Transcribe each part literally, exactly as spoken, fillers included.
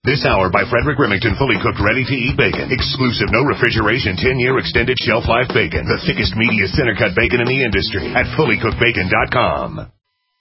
This hour by Frederick Remington, fully cooked, ready-to-eat bacon. Exclusive, no refrigeration, ten-year extended shelf life bacon. The thickest, meatiest, center-cut bacon in the industry at fully cooked bacon dot com.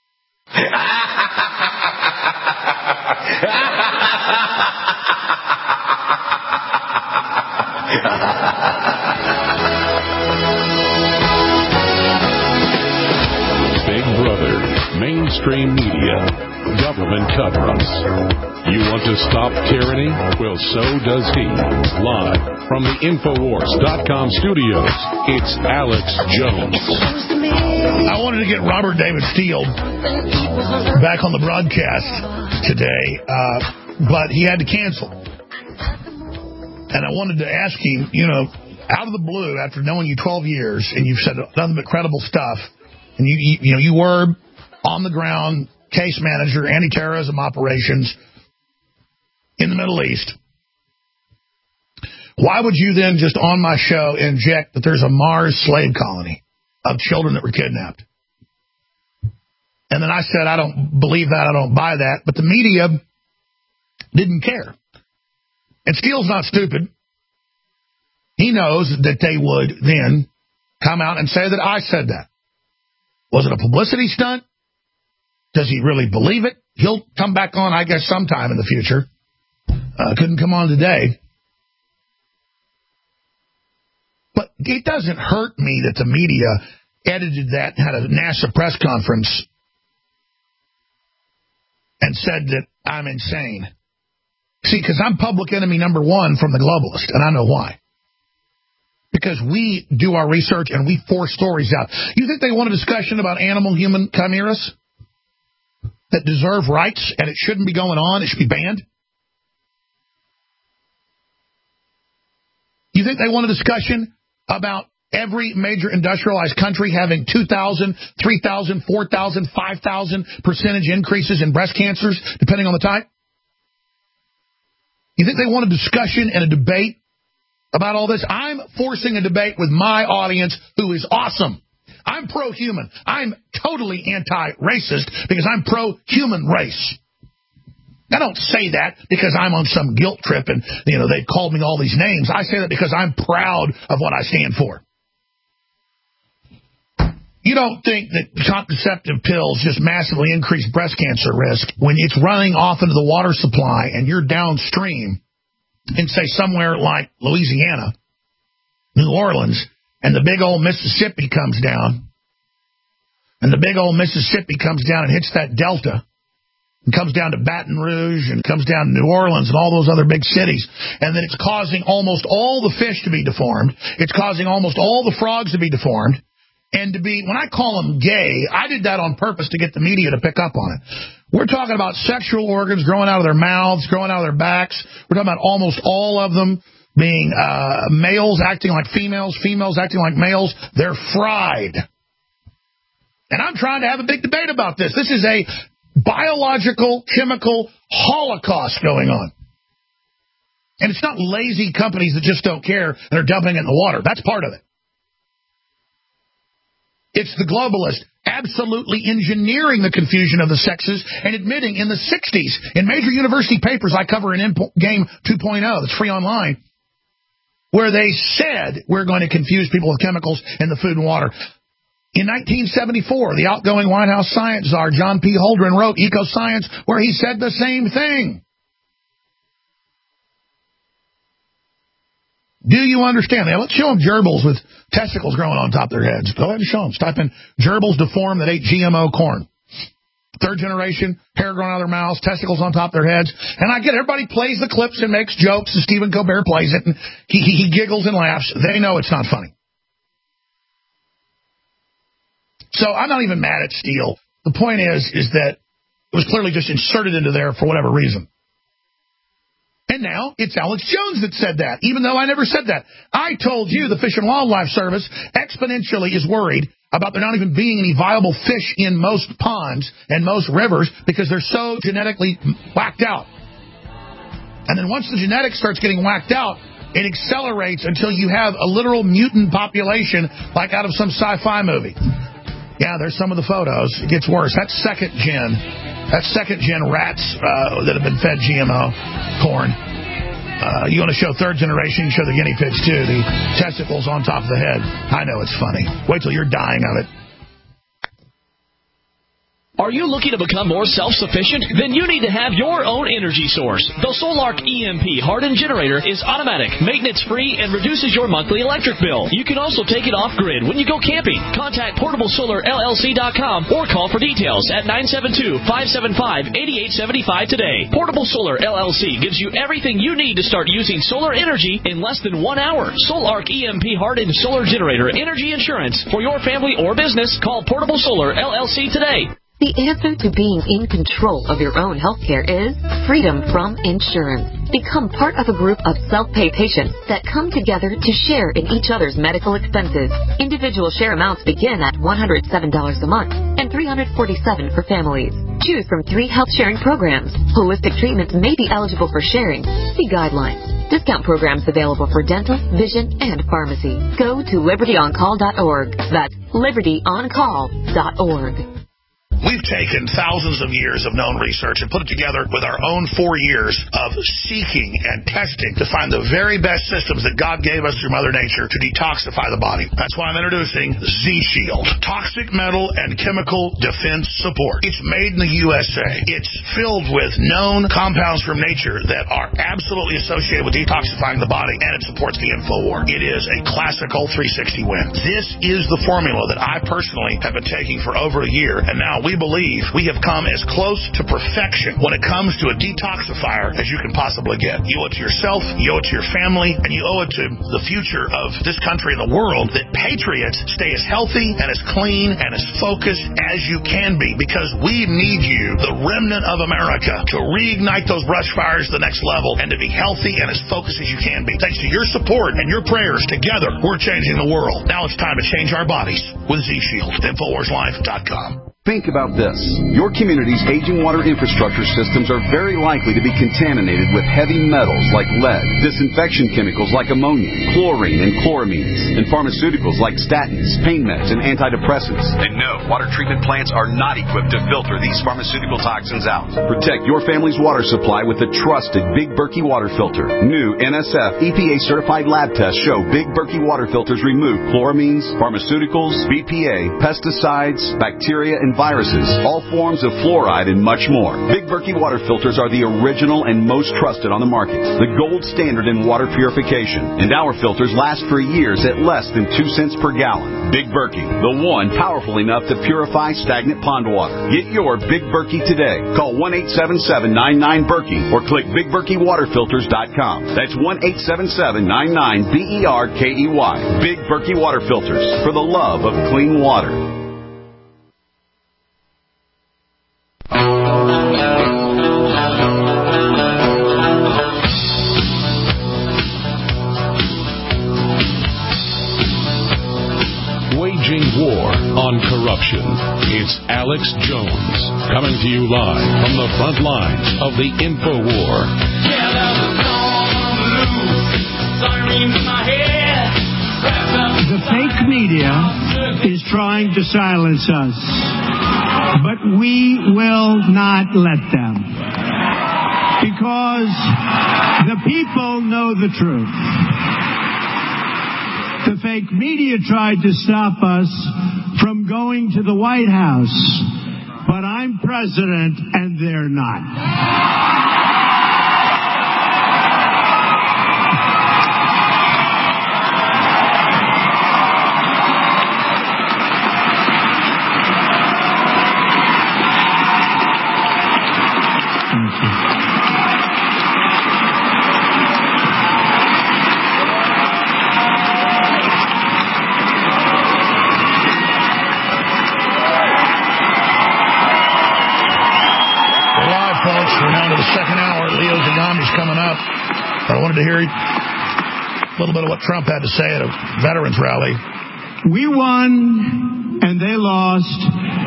Big Brother, mainstream media, government cover-ups. You want to stop tyranny? Well, so does he. Live from the Infowars dot com studios, it's Alex Jones. I wanted to get Robert David Steele back on the broadcast today, uh, but he had to cancel. And I wanted to ask him, you know, out of the blue, after knowing you twelve years, and you've said nothing but credible stuff, and you, you, you know, you were on the ground case manager, anti-terrorism operations in the Middle East. Why would you then just on my show inject that there's a Mars slave colony of children that were kidnapped? And then I said, I don't believe that, I don't buy that, but the media didn't care. And Steele's not stupid. He knows that they would then come out and say that I said that. Was it a publicity stunt? Does he really believe it? He'll come back on, I guess, sometime in the future. Uh, couldn't come on today. But it doesn't hurt me that the media edited that, had a NASA press conference, and said that I'm insane. See, because I'm public enemy number one from the globalist, and I know why. Because we do our research and we force stories out. You think they want a discussion about animal-human chimeras that deserve rights and it shouldn't be going on, it should be banned? You think they want a discussion about every major industrialized country having two thousand, three thousand, four thousand, five thousand percentage increases in breast cancers, depending on the type? You think they want a discussion and a debate about all this? I'm forcing a debate with my audience, who is awesome. I'm pro-human. I'm totally anti-racist because I'm pro-human race. I don't say that because I'm on some guilt trip and, you know, they've called me all these names. I say that because I'm proud of what I stand for. You don't think that contraceptive pills just massively increase breast cancer risk when it's running off into the water supply and you're downstream in, say, somewhere like Louisiana, New Orleans, and the big old Mississippi comes down, and the big old Mississippi comes down and hits that delta, and comes down to Baton Rouge, and comes down to New Orleans and all those other big cities, and then it's causing almost all the fish to be deformed. It's causing almost all the frogs to be deformed, and to be, when I call them gay, I did that on purpose to get the media to pick up on it. We're talking about sexual organs growing out of their mouths, growing out of their backs. We're talking about almost all of them being uh, males acting like females, females acting like males. They're fried. And I'm trying to have a big debate about this. This is a biological, chemical holocaust going on. And it's not lazy companies that just don't care and are dumping it in the water. That's part of it. It's the globalists absolutely engineering the confusion of the sexes and admitting in the sixties, in major university papers I cover in Game two point oh, that's free online, where they said we're going to confuse people with chemicals in the food and water. In nineteen seventy-four, the outgoing White House science czar, John P. Holdren, wrote Eco-Science, where he said the same thing. Do you understand? Now, let's show them gerbils with testicles growing on top of their heads. Go ahead and show them. Just type in gerbils deformed that ate G M O corn. Third generation, hair growing out of their mouths, testicles on top of their heads. And I get it. Everybody plays the clips and makes jokes, and Stephen Colbert plays it, and he, he, he giggles and laughs. They know it's not funny. So I'm not even mad at Steele. The point is, is that it was clearly just inserted into there for whatever reason. And now it's Alex Jones that said that, even though I never said that. I told you the Fish and Wildlife Service exponentially is worried about there not even being any viable fish in most ponds and most rivers because they're so genetically whacked out. And then once the genetics starts getting whacked out, it accelerates until you have a literal mutant population like out of some sci-fi movie. Yeah, there's some of the photos. It gets worse. That's second gen. That's second-gen rats uh, that have been fed G M O corn. Uh, you want to show third generation, you show the guinea pigs, too. The testicles on top of the head. I know it's funny. Wait till you're dying of it. Are you looking to become more self-sufficient? Then you need to have your own energy source. The Solark E M P hardened generator is automatic, maintenance-free, and reduces your monthly electric bill. You can also take it off-grid when you go camping. Contact portable solar L L C dot com or call for details at nine seven two, five seven five, eight eight seven five today. Portable Solar L L C gives you everything you need to start using solar energy in less than one hour. Solark E M P hardened solar generator energy insurance for your family or business. Call Portable Solar L L C today. The answer to being in control of your own health care is freedom from insurance. Become part of a group of self-pay patients that come together to share in each other's medical expenses. Individual share amounts begin at one hundred seven dollars a month and three hundred forty-seven dollars for families. Choose from three health sharing programs. Holistic treatments may be eligible for sharing. See guidelines. Discount programs available for dental, vision, and pharmacy. Go to liberty on call dot org. That's liberty on call dot org. We've taken thousands of years of known research and put it together with our own four years of seeking and testing to find the very best systems that God gave us through Mother Nature to detoxify the body. That's why I'm introducing Z-Shield, Toxic Metal and Chemical Defense Support. It's made in the U S A. It's filled with known compounds from nature that are absolutely associated with detoxifying the body, and it supports the InfoWar. It is a classical three sixty win. This is the formula that I personally have been taking for over a year, and now we believe we have come as close to perfection when it comes to a detoxifier as you can possibly get. You owe it to yourself, you owe it to your family, and you owe it to the future of this country and the world that patriots stay as healthy and as clean and as focused as you can be, because we need you, the remnant of America, to reignite those brush fires to the next level and to be healthy and as focused as you can be. Thanks to your support and your prayers, together we're changing the world. Now it's time to change our bodies with Z-Shield. Infowars Life dot com. Think about this. Your community's aging water infrastructure systems are very likely to be contaminated with heavy metals like lead, disinfection chemicals like ammonia, chlorine and chloramines, and pharmaceuticals like statins, pain meds, and antidepressants. And no, water treatment plants are not equipped to filter these pharmaceutical toxins out. Protect your family's water supply with the trusted Big Berkey water filter. New N S F E P A-certified lab tests show Big Berkey water filters remove chloramines, pharmaceuticals, B P A, pesticides, bacteria, and viruses, all forms of fluoride, and much more. Big Berkey water filters are the original and most trusted on the market, the gold standard in water purification, and our filters last for years at less than two cents per gallon. Big Berkey, the one powerful enough to purify stagnant pond water. Get your Big Berkey today. Call one eight seven seven, nine nine, Berkey or click big berkey water filters dot com. That's one eight seven seven, nine nine, B E R K E Y. Big Berkey water filters, for the love of clean water. Waging war on corruption. It's Alex Jones coming to you live from the front lines of the InfoWar. The fake media is trying to silence us, but we will not let them, because the people know the truth. The fake media tried to stop us from going to the White House, but I'm president and they're not. I wanted to hear a little bit of what Trump had to say at a veterans rally. We won and they lost.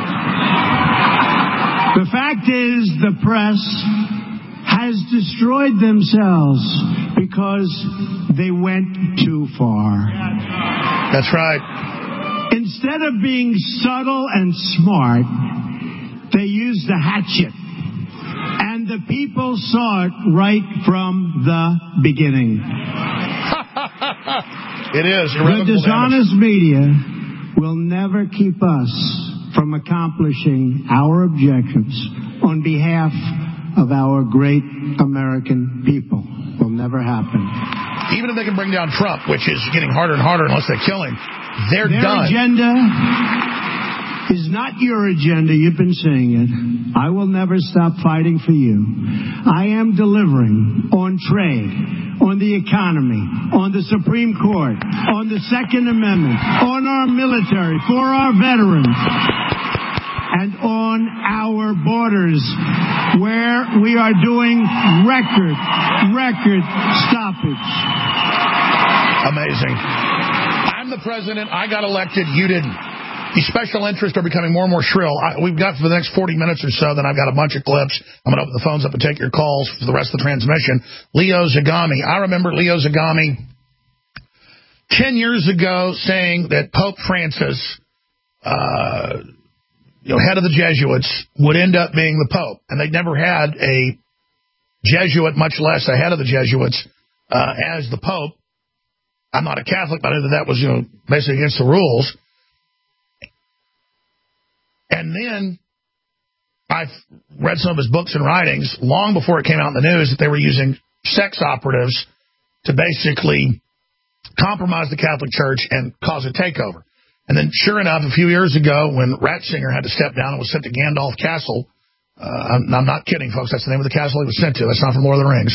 The fact is, the press has destroyed themselves because they went too far. That's right. Instead of being subtle and smart, they used the hatchet. the people saw it right from the beginning. It is. The dishonest media will never keep us from accomplishing our objectives on behalf of our great American people. Will never happen. Even if they can bring down Trump, which is getting harder and harder unless they kill him, they're Their done. Their agenda is not your agenda. You've been saying it. I will never stop fighting for you. I am delivering on trade, on the economy, on the Supreme Court, on the Second Amendment, on our military, for our veterans, and on our borders, where we are doing record, record stoppage. Amazing. I'm the president. I got elected. You didn't. These special interests are becoming more and more shrill. I, we've got for the next forty minutes or so, then I've got a bunch of clips. I'm going to open the phones up and take your calls for the rest of the transmission. Leo Zagami. I remember Leo Zagami ten years ago saying that Pope Francis, uh, you know, head of the Jesuits, would end up being the Pope. And they'd never had a Jesuit, much less a head of the Jesuits, uh, as the Pope. I'm not a Catholic, but I knew that that was, you know, basically against the rules. And then I read some of his books and writings long before it came out in the news that they were using sex operatives to basically compromise the Catholic Church and cause a takeover. And then, sure enough, a few years ago, when Ratzinger had to step down and was sent to Gandalf Castle, uh, I'm, I'm not kidding, folks, that's the name of the castle he was sent to. That's not from Lord of the Rings.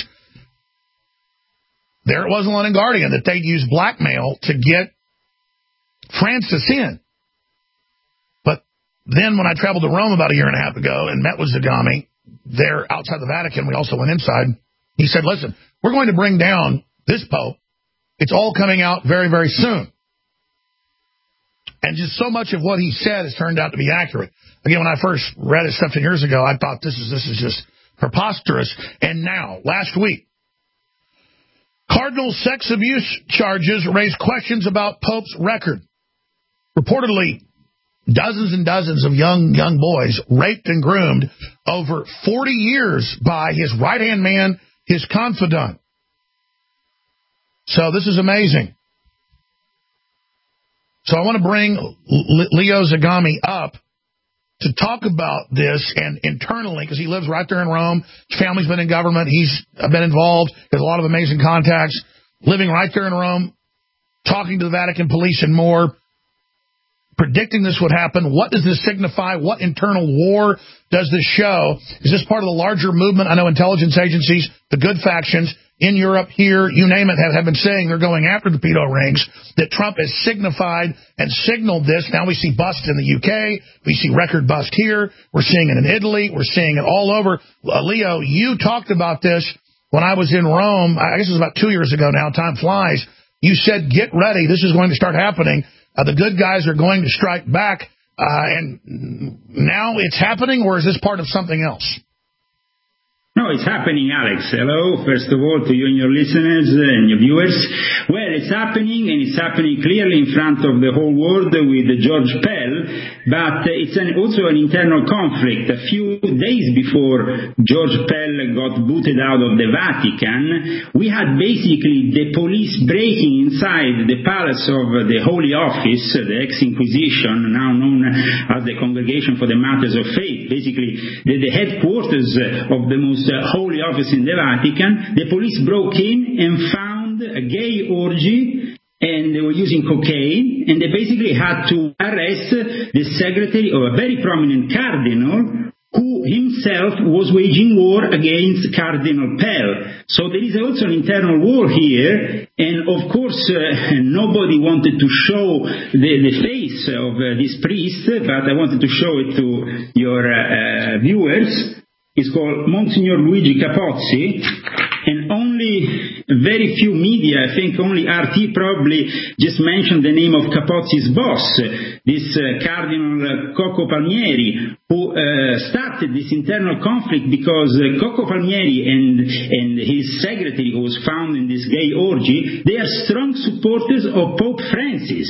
There it was in London Guardian that they'd use blackmail to get Francis in. But then when I traveled to Rome about a year and a half ago and met with Zagami there outside the Vatican, we also went inside, he said, listen, we're going to bring down this Pope. It's all coming out very, very soon. And just so much of what he said has turned out to be accurate. Again, when I first read his stuff ten years ago, I thought this is this is just preposterous. And now, last week, Cardinal sex abuse charges raise questions about Pope's record. Reportedly, dozens and dozens of young young boys raped and groomed over forty years by his right-hand man, his confidant. So this is amazing. So I want to bring Leo Zagami up to talk about this and internally, because he lives right there in Rome. His family's been in government. He's been involved. He has a lot of amazing contacts. Living right there in Rome, talking to the Vatican police and more, predicting this would happen. What does this signify? What internal war does this show? Is this part of the larger movement? I know intelligence agencies, the good factions in Europe, here, you name it, have, have been saying they're going after the pedo rings, that Trump has signified and signaled this. Now we see busts in the U K. We see record bust here. We're seeing it in Italy. We're seeing it all over. Uh, Leo, you talked about this when I was in Rome. I guess it was about two years ago now. Time flies. You said, get ready. This is going to start happening. Uh, the good guys are going to strike back. Uh, and now it's happening, or is this part of something else? No, it's happening, Alex. Hello, first of all, to you and your listeners and your viewers. Well, it's happening, and it's happening clearly in front of the whole world with George Pell, but it's an, also an internal conflict. A few days before George Pell got booted out of the Vatican, we had basically the police breaking inside the palace of the Holy Office, the ex-Inquisition, now known as the Congregation for the Matters of Faith, basically the, the headquarters of the most Uh, Holy Office in the Vatican. The police broke in and found a gay orgy, and they were using cocaine, and they basically had to arrest the secretary of a very prominent cardinal who himself was waging war against Cardinal Pell. So there is also an internal war here, and of course uh, nobody wanted to show the, the face of uh, this priest, but I wanted to show it to your uh, uh, viewers. It's called Monsignor Luigi Capozzi, and only very few media, I think only R T probably just mentioned the name of Capozzi's boss, this uh, Cardinal Coco Palmieri, who uh, started this internal conflict because uh, Coco Palmieri and, and his secretary, who was found in this gay orgy, they are strong supporters of Pope Francis.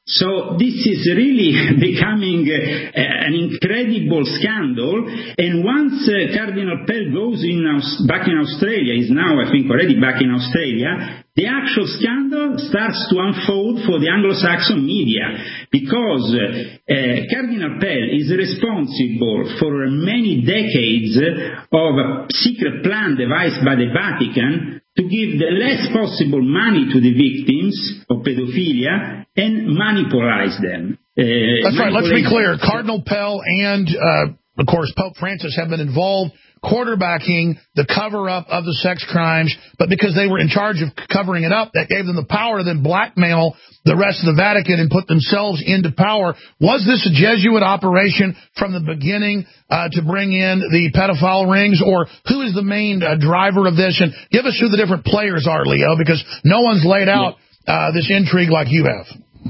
So this is really becoming uh, an incredible scandal. And once uh, Cardinal Pell goes in Aus- back in Australia, he's now, I think, already back in Australia, the actual scandal starts to unfold for the Anglo-Saxon media, because uh, uh, Cardinal Pell is responsible for many decades of a secret plan devised by the Vatican to give the less possible money to the victims of pedophilia and monopolize them. Uh, That's right. Let's be clear. Cardinal Pell and, uh, of course, Pope Francis have been involved quarterbacking the cover-up of the sex crimes, but because they were in charge of covering it up, that gave them the power to then blackmail the rest of the Vatican and put themselves into power. Was this a Jesuit operation from the beginning uh, to bring in the pedophile rings, or who is the main uh, driver of this? And give us who the different players are, Leo, because no one's laid out uh, this intrigue like you have.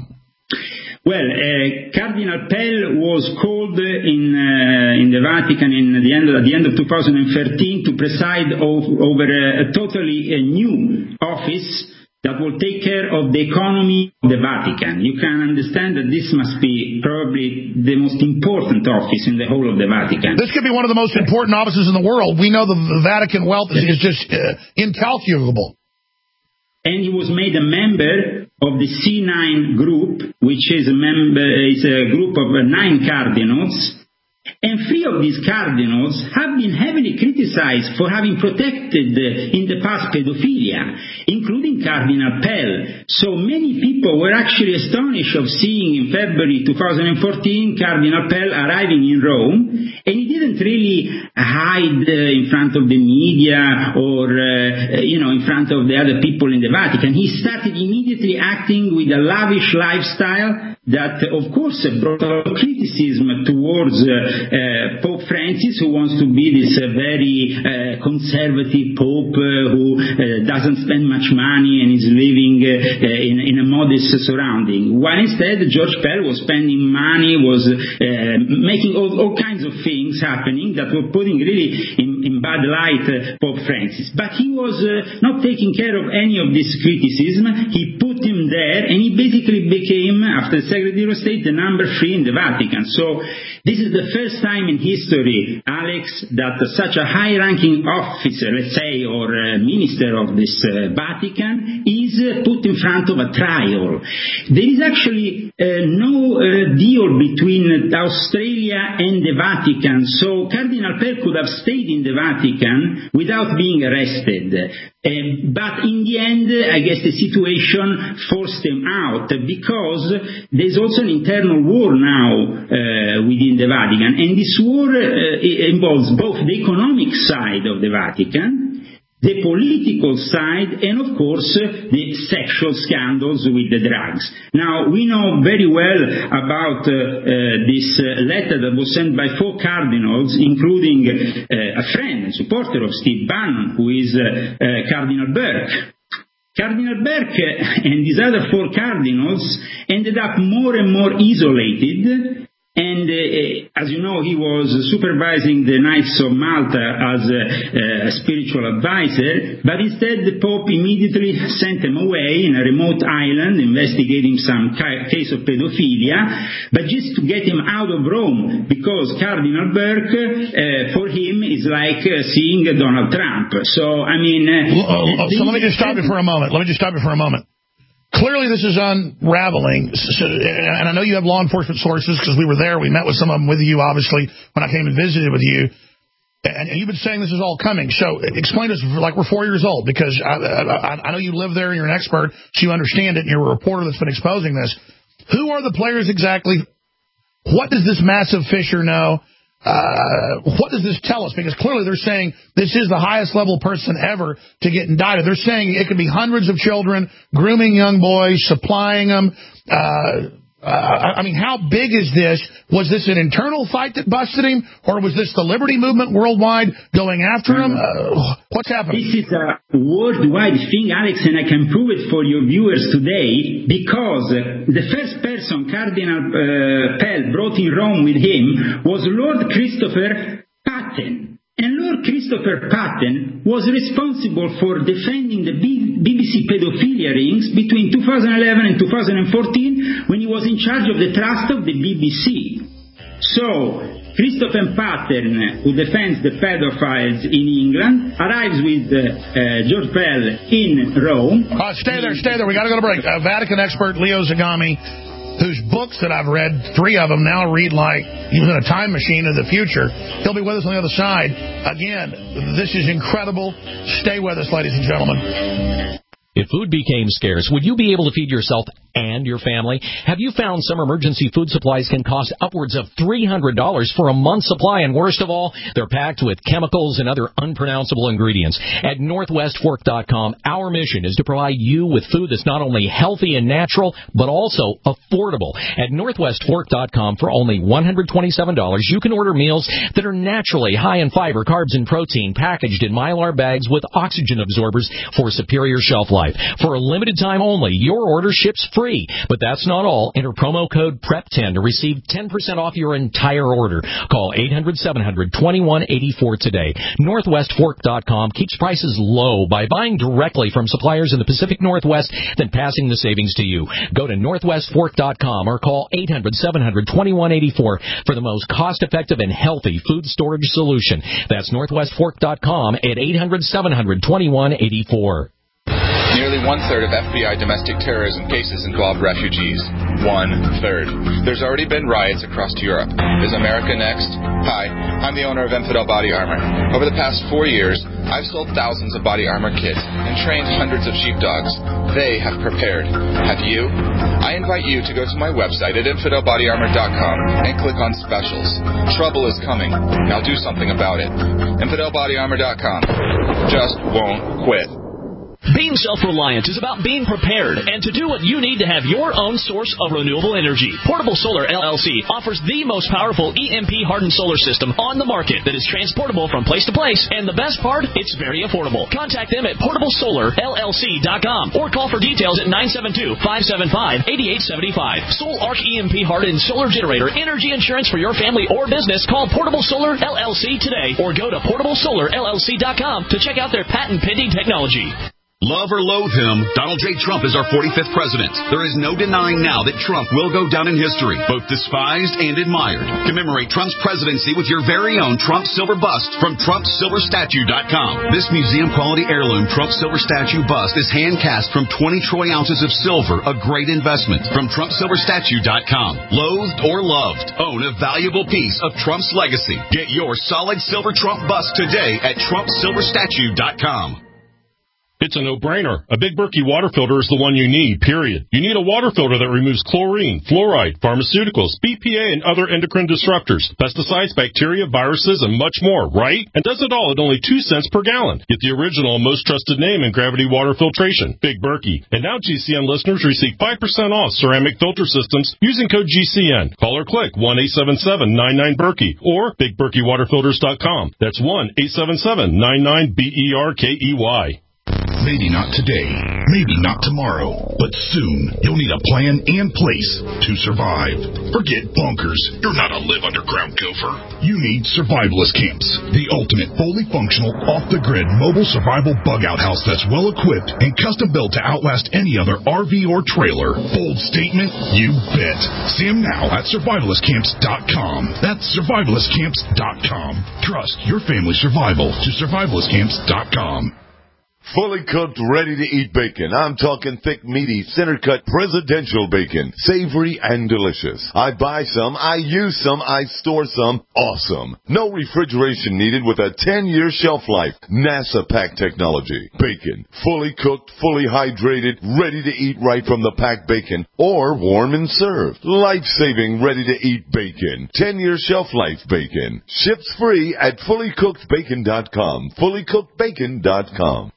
Well, uh, Cardinal Pell was called in uh, in the Vatican in the end at the end of two thousand thirteen to preside ov- over a, a totally a new office that will take care of the economy of the Vatican. You can understand that this must be probably the most important office in the whole of the Vatican. This could be one of the most important offices in the world. We know the, the Vatican wealth is, is just uh, incalculable. And he was made a member of the C nine group, which is a member is a group of nine cardinals. And three of these cardinals have been heavily criticized for having protected in the past pedophilia, including Cardinal Pell. So many people were actually astonished of seeing in February two thousand fourteen Cardinal Pell arriving in Rome, and he didn't really hide uh, in front of the media or, uh, you know, in front of the other people in the Vatican. He started immediately acting with a lavish lifestyle that, of course, brought a lot of criticism towards uh, uh, Pope Francis, who wants to be this uh, very uh, conservative Pope uh, who uh, doesn't spend much money and is living uh, uh, in, in a modest surrounding. While instead, George Pell was spending money, was uh, making all, all kinds of things happening that were putting really in, in bad light uh, Pope Francis. But he was uh, not taking care of any of this criticism. He put him there, and he basically became, after Secretary of State, the number three in the Vatican. So this is the first time in history, Alex, that such a high-ranking officer, let's say, or uh, minister of this uh, Vatican is uh, put in front of a trial. There is actually uh, no uh, deal between Australia and the Vatican, so Cardinal Pell could have stayed in the Vatican without being arrested. Uh, but in the end, I guess the situation forced him out, because there's also an internal war now uh, within the Vatican, and this war uh, involves both the economic side of the Vatican, the political side, and of course uh, the sexual scandals with the drugs. Now, we know very well about uh, uh, this uh, letter that was sent by four cardinals, including uh, a friend and supporter of Steve Bannon, who is uh, uh, Cardinal Burke. Cardinal Burke and these other four cardinals ended up more and more isolated. And uh, as you know, he was supervising the Knights of Malta as a, a spiritual advisor, but instead the Pope immediately sent him away in a remote island investigating some ca- case of pedophilia, but just to get him out of Rome, because Cardinal Burke, uh, for him, is like uh, seeing Donald Trump. So, I mean... Uh, uh, so let me just stop you for a moment. Let me just stop you for a moment. Clearly, this is unraveling, and I know you have law enforcement sources because we were there. We met with some of them with you, obviously, when I came and visited with you. And you've been saying this is all coming. So explain to us like we're four years old, because I, I, I know you live there and you're an expert, so you understand it, and you're a reporter that's been exposing this. Who are the players exactly? What does this massive Fisher know? Uh, what does this tell us? Because clearly they're saying this is the highest level person ever to get indicted. They're saying it could be hundreds of children, grooming young boys, supplying them. Uh, uh, I mean, how big is this? Was this an internal fight that busted him, or was this the Liberty Movement worldwide going after him? Uh, what's happening? This is a worldwide thing, Alex, and I can prove it for your viewers today, because the first person Cardinal uh, Pell brought in Rome with him was Lord Christopher Patten. And Lord Christopher Patten was responsible for defending the B B C C pedophilia rings between two thousand eleven and two thousand fourteen when he was in charge of the trust of the B B C. So, Christopher Pattern, who defends the pedophiles in England, arrives with uh, uh, George Pell in Rome. Uh, stay there, stay there. We got to go to break. Uh, Vatican expert Leo Zagami, whose books that I've read, three of them now read like he was in a time machine of the future. He'll be with us on the other side. Again, this is incredible. Stay with us, ladies and gentlemen. If food became scarce, would you be able to feed yourself and your family? Have you found some emergency food supplies can cost upwards of three hundred dollars for a month's supply? And worst of all, they're packed with chemicals and other unpronounceable ingredients. At Northwest Fork dot com, our mission is to provide you with food that's not only healthy and natural, but also affordable. At Northwest Fork dot com, for only one hundred twenty-seven dollars, you can order meals that are naturally high in fiber, carbs, and protein, packaged in Mylar bags with oxygen absorbers for superior shelf life. For a limited time only, your order ships free. But that's not all. Enter promo code P R E P ten to receive ten percent off your entire order. Call eight hundred, seven hundred, twenty-one eighty-four today. Northwest Fork dot com keeps prices low by buying directly from suppliers in the Pacific Northwest, then passing the savings to you. Go to Northwest Fork dot com or call eight hundred, seven hundred, twenty-one eighty-four for the most cost-effective and healthy food storage solution. That's Northwest Fork dot com at eight hundred, seven hundred, twenty-one eighty-four. Nearly one-third of F B I domestic terrorism cases involve refugees. One-third. There's already been riots across Europe. Is America next? Hi, I'm the owner of Infidel Body Armor. Over the past four years, I've sold thousands of body armor kits and trained hundreds of sheepdogs. They have prepared. Have you? I invite you to go to my website at infidel body armor dot com and click on specials. Trouble is coming. Now do something about it. infidel body armor dot com. Just won't quit. Being self-reliant is about being prepared and to do what you need to have your own source of renewable energy. Portable Solar L L C offers the most powerful E M P-hardened solar system on the market that is transportable from place to place, and the best part, it's very affordable. Contact them at portable solar L L C dot com or call for details at nine seven two, five seven five, eight eight seven five. Soul Arc E M P-hardened solar generator energy insurance for your family or business. Call Portable Solar L L C today or go to portable solar L L C dot com to check out their patent-pending technology. Love or loathe him, Donald J. Trump is our forty-fifth president. There is no denying now that Trump will go down in history, both despised and admired. Commemorate Trump's presidency with your very own Trump Silver Bust from Trump Silver Statue dot com. This museum-quality heirloom Trump Silver Statue bust is hand-cast from twenty troy ounces of silver, a great investment. From Trump Silver Statue dot com. Loathed or loved, own a valuable piece of Trump's legacy. Get your solid silver Trump bust today at Trump Silver Statue dot com. It's a no-brainer. A Big Berkey water filter is the one you need, period. You need a water filter that removes chlorine, fluoride, pharmaceuticals, B P A, and other endocrine disruptors, pesticides, bacteria, viruses, and much more, right? And does it all at only two cents per gallon. Get the original and most trusted name in gravity water filtration, Big Berkey. And now G C N listeners receive five percent off ceramic filter systems using code G C N. Call or click one eight seven seven, nine nine, Berkey or big berkey water filters dot com. That's one eight seven seven, nine nine, B E R K E Y. Maybe not today, maybe not tomorrow, but soon you'll need a plan and place to survive. Forget bunkers. You're not a live underground gopher. You need survivalist camps, the ultimate fully functional, off-the-grid mobile survival bug-out house that's well-equipped and custom-built to outlast any other R V or trailer. Bold statement? You bet. See them now at survivalist camps dot com. That's survivalist camps dot com. Trust your family's survival to survivalist camps dot com. Fully cooked, ready-to-eat bacon. I'm talking thick, meaty, center-cut presidential bacon. Savory and delicious. I buy some, I use some, I store some. Awesome. No refrigeration needed with a ten-year shelf life. NASA pack technology. Bacon. Fully cooked, fully hydrated, ready to eat right from the packed bacon. Or warm and served. Life-saving, ready-to-eat bacon. ten-year shelf life bacon. Ships free at fully cooked bacon dot com. fully cooked bacon dot com.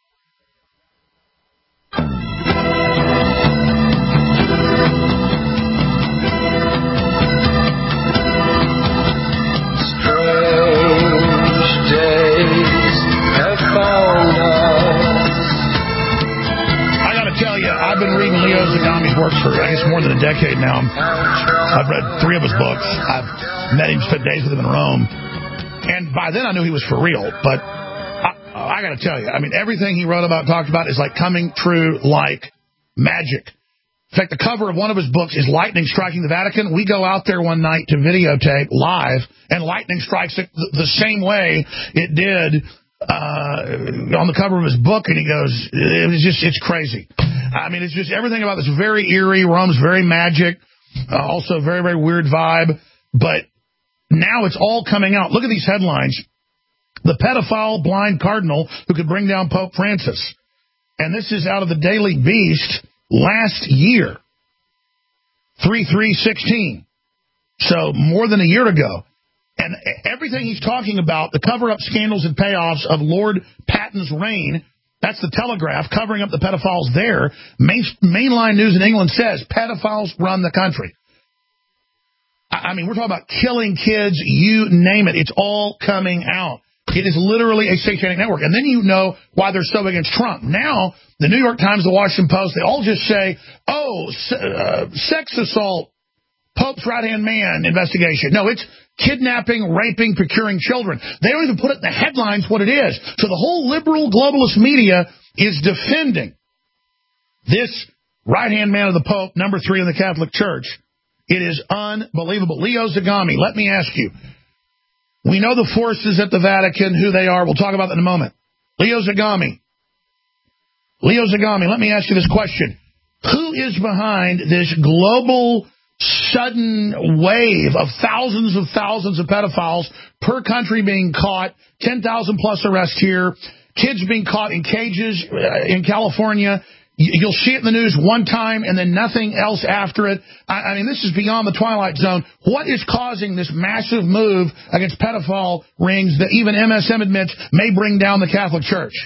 I've been reading Leo Zagami's works for, I guess, more than a decade now. I've read three of his books. I've met him, spent days with him in Rome. And by then I knew he was for real. But I, I got to tell you, I mean, everything he wrote about, talked about, is like coming true like magic. In fact, the cover of one of his books is lightning striking the Vatican. We go out there one night to videotape live, and lightning strikes it the same way it did uh, on the cover of his book. And he goes, it was just, it's crazy. I mean, it's just everything about this very eerie. Rome's very magic, uh, also very, very weird vibe. But now it's all coming out. Look at these headlines. The pedophile blind cardinal who could bring down Pope Francis. And this is out of the Daily Beast. Last year, three three sixteen, so more than a year ago. And everything he's talking about, the cover-up scandals and payoffs of Lord Patton's reign, that's the Telegraph, covering up the pedophiles there. Main, mainline news in England says pedophiles run the country. I mean, we're talking about killing kids, you name it. It's all coming out. It is literally a satanic network. And then you know why they're so against Trump. Now, the New York Times, the Washington Post, they all just say, oh, uh, sex assault, Pope's right-hand man investigation. No, it's kidnapping, raping, procuring children. They don't even put it in the headlines what it is. So the whole liberal globalist media is defending this right-hand man of the Pope, number three in the Catholic Church. It is unbelievable. Leo Zagami, let me ask you. We know the forces at the Vatican, who they are. We'll talk about that in a moment. Leo Zagami. Leo Zagami, let me ask you this question. Who is behind this global, sudden wave of thousands of thousands of pedophiles per country being caught, ten thousand plus arrests here, kids being caught in cages in California? You'll see it in the news one time and then nothing else after it. I, I mean, this is beyond the Twilight Zone. What is causing this massive move against pedophile rings that even M S M admits may bring down the Catholic Church?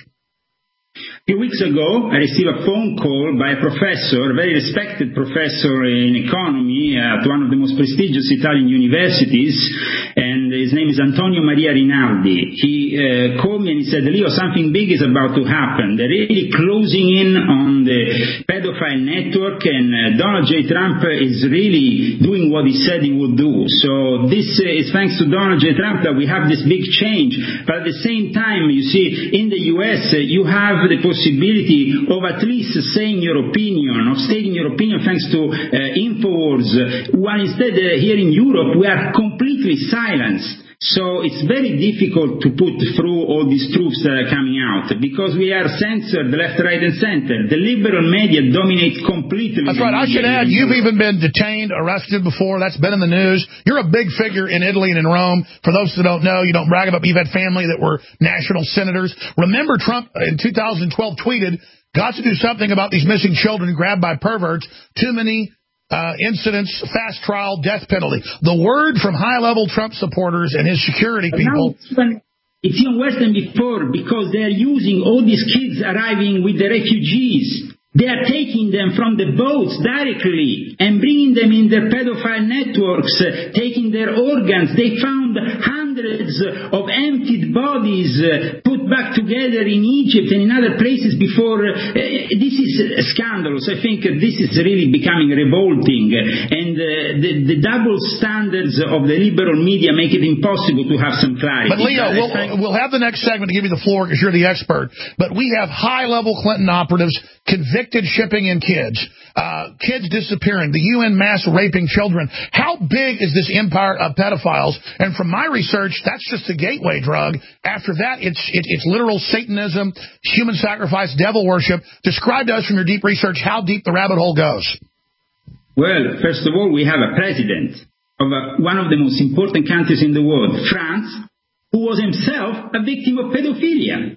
A few weeks ago, I received a phone call by a professor, a very respected professor in economy at one of the most prestigious Italian universities, and his name is Antonio Maria Rinaldi. He uh, called me and he said, Leo, something big is about to happen. They're really closing in on the pedophile network, and uh, Donald J. Trump is really doing what he said he would do. So this uh, is thanks to Donald J. Trump that we have this big change. But at the same time, you see, in the U S, uh, you have the possibility of at least saying your opinion, of stating your opinion thanks to uh, InfoWars, while instead uh, here in Europe we are completely silenced. So it's very difficult to put through all these truths that are coming out because we are censored left, right, and center. The liberal media dominate completely. That's right. I should add, you've even been detained, arrested before. That's been in the news. You're a big figure in Italy and in Rome. For those that don't know, you don't brag about, but you've had family that were national senators. Remember, Trump in two thousand twelve tweeted, got to do something about these missing children grabbed by perverts. Too many Uh, incidents, fast trial, death penalty. The word from high-level Trump supporters and his security but people. It's even worse than before because they're using all these kids arriving with the refugees. They are taking them from the boats directly and bringing them in their pedophile networks, uh, taking their organs. They found hundreds of emptied bodies uh, put back together in Egypt and in other places before. Uh, this is scandalous. I think this is really becoming revolting. And uh, the, the double standards of the liberal media make it impossible to have some clarity. But, Leo, we'll, we'll have the next segment to give you the floor because you're the expert. But we have high-level Clinton operatives convicted shipping in kids, uh, kids disappearing, the U N mass raping children. How big is this empire of pedophiles? And from my research, that's just a gateway drug. After that, it's it, it's literal Satanism, human sacrifice, devil worship. Describe to us from your deep research how deep the rabbit hole goes. Well, first of all, we have a president of a, one of the most important countries in the world, France, who was himself a victim of pedophilia.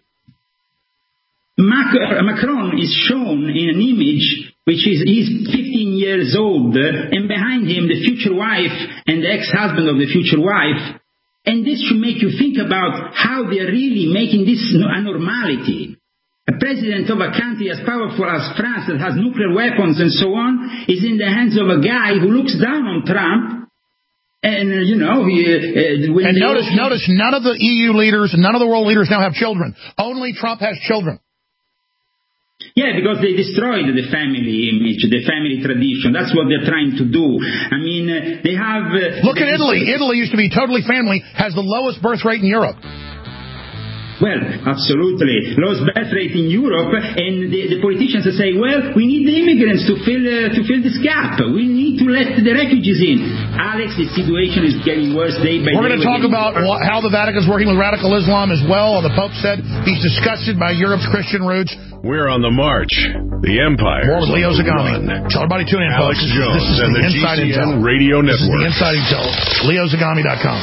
Macron is shown in an image which is he's fifteen years old, and behind him the future wife and the ex-husband of the future wife. And this should make you think about how they are really making this a normality. A president of a country as powerful as France that has nuclear weapons and so on is in the hands of a guy who looks down on Trump. And, uh, you know, he, uh, when and notice, notice none of the E U leaders, none of the world leaders now have children. Only Trump has children. Yeah, because they destroyed the family image, the family tradition. That's what they're trying to do. I mean, uh, they have... Uh, Look at Italy. Italy used to be totally family, has the lowest birth rate in Europe. Well, absolutely. Lowest birth rate in Europe, and the, the politicians say, well, we need the immigrants to fill uh, to fill this gap. We need to let the refugees in. Alex, the situation is getting worse day by day. We're going to talk about worse. how the Vatican is working with radical Islam as well. The Pope said he's disgusted by Europe's Christian roots. We're on the march. The Empire. More with Leo Zagami. Tell everybody tune in, Alex folks. Jones this is and the, the Inside G C N Intel Radio Network. This is the Inside Intel. Leo Zagami dot com.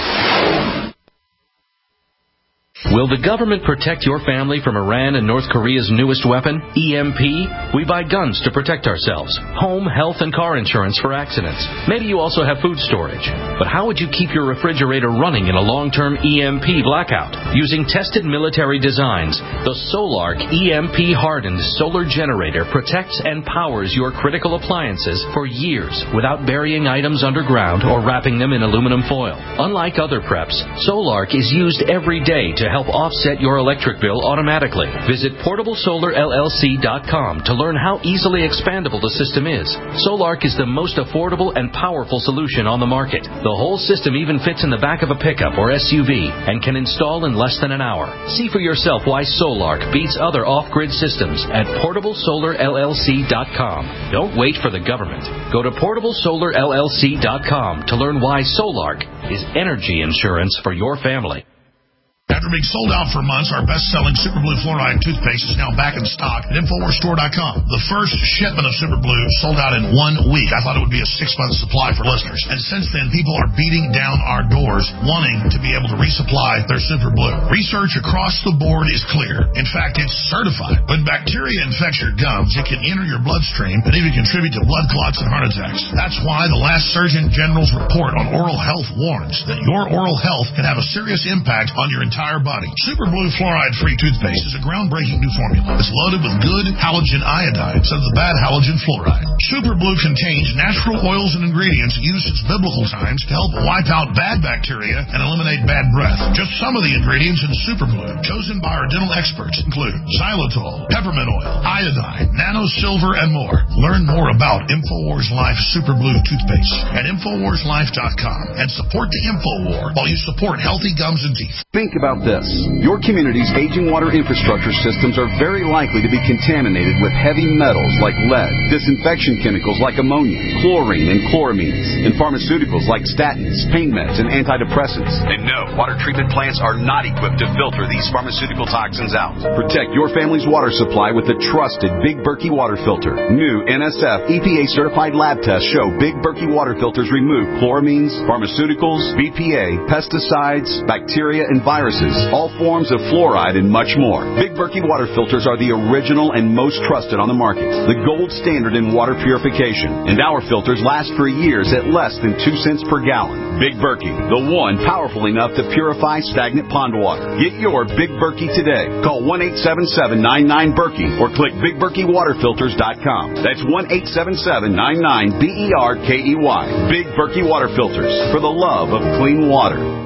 Will the government protect your family from Iran and North Korea's newest weapon, E M P? We buy guns to protect ourselves, home, health, and car insurance for accidents. Maybe you also have food storage. But how would you keep your refrigerator running in a long-term E M P blackout? Using tested military designs, the Solark E M P-hardened solar generator protects and powers your critical appliances for years without burying items underground or wrapping them in aluminum foil. Unlike other preps, Solark is used every day to help offset your electric bill automatically. Visit portable solar L L C dot com to learn how easily expandable the system is. Solark is the most affordable and powerful solution on the market. The whole system even fits in the back of a pickup or S U V and can install in less than an hour. See for yourself why Solark beats other off-grid systems at portable solar L L C dot com. Don't wait for the government. Go to portable solar L L C dot com to learn why Solark is energy insurance for your family. After being sold out for months, our best-selling Super Blue Fluoride toothpaste is now back in stock at Infowars Store dot com. The first shipment of Super Blue sold out in one week. I thought it would be a six-month supply for listeners. And since then, people are beating down our doors wanting to be able to resupply their Super Blue. Research across the board is clear. In fact, it's certified. When bacteria infects your gums, it can enter your bloodstream and even contribute to blood clots and heart attacks. That's why the last Surgeon General's report on oral health warns that your oral health can have a serious impact on your entire body. Super Blue Fluoride-free toothpaste is a groundbreaking new formula. It's loaded with good halogen iodide instead of the bad halogen fluoride. Super Blue contains natural oils and ingredients used since biblical times to help wipe out bad bacteria and eliminate bad breath. Just some of the ingredients in Super Blue, chosen by our dental experts, include xylitol, peppermint oil, iodine, nano silver, and more. Learn more about InfoWars Life Super Blue toothpaste at Infowars Life dot com and support the InfoWar while you support healthy gums and teeth. Think about this. Your community's aging water infrastructure systems are very likely to be contaminated with heavy metals like lead, disinfection chemicals like ammonia, chlorine and chloramines, and pharmaceuticals like statins, pain meds, and antidepressants. And no, water treatment plants are not equipped to filter these pharmaceutical toxins out. Protect your family's water supply with the trusted Big Berkey water filter. New N S F E P A certified lab tests show Big Berkey water filters remove chloramines, pharmaceuticals, B P A, pesticides, bacteria, and viruses, all forms of fluoride, and much more. Big Berkey water filters are the original and most trusted on the market, the gold standard in water purification, and our filters last for years at less than two cents per gallon. Big Berkey, the one powerful enough to purify stagnant pond water. Get your Big Berkey today. Call one eight seven seven, nine nine, Berkey or click big berkey water filters dot com. That's one eight seven seven, nine nine, B E R K E Y. Big Berkey water filters, for the love of clean water.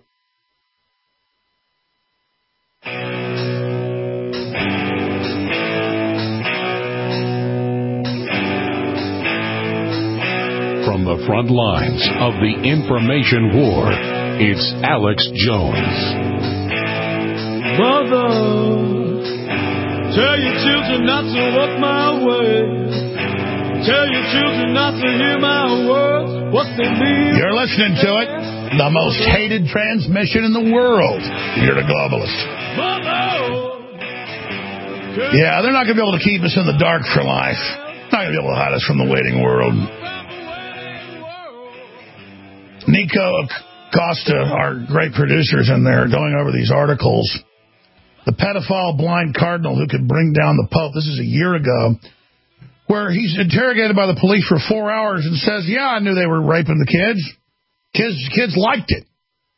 From the front lines of the information war, it's Alex Jones. Mother, tell your children not to walk my way. Tell your children not to hear my words, what they mean. You're listening to it. The most hated transmission in the world. You're the globalist. Mother, yeah, they're not going to be able to keep us in the dark for life. Not going to be able to hide us from the waiting world. Nico Costa, our great producers in there, going over these articles. The pedophile blind cardinal who could bring down the Pope. This is a year ago, where he's interrogated by the police for four hours and says, yeah, I knew they were raping the kids. Kids, kids liked it.